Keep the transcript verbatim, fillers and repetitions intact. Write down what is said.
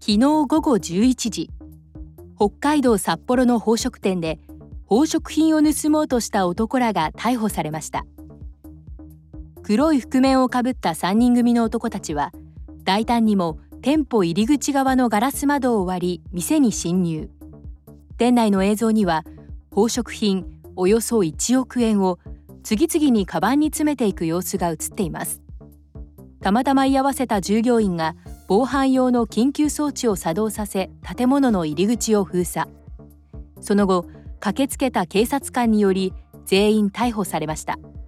昨日午後じゅういちじ、北海道札幌の宝飾店で宝飾品を盗もうとした男らが逮捕されました。黒い覆面をかぶったさんにん組の男たちは、大胆にも店舗入り口側のガラス窓を割り店に侵入。店内の映像には宝飾品およそいちおくえんを次々にカバンに詰めていく様子が映っています。たまたま居合わせた従業員が防犯用の緊急装置を作動させ、建物の入り口を封鎖。その後、駆けつけた警察官により全員逮捕されました。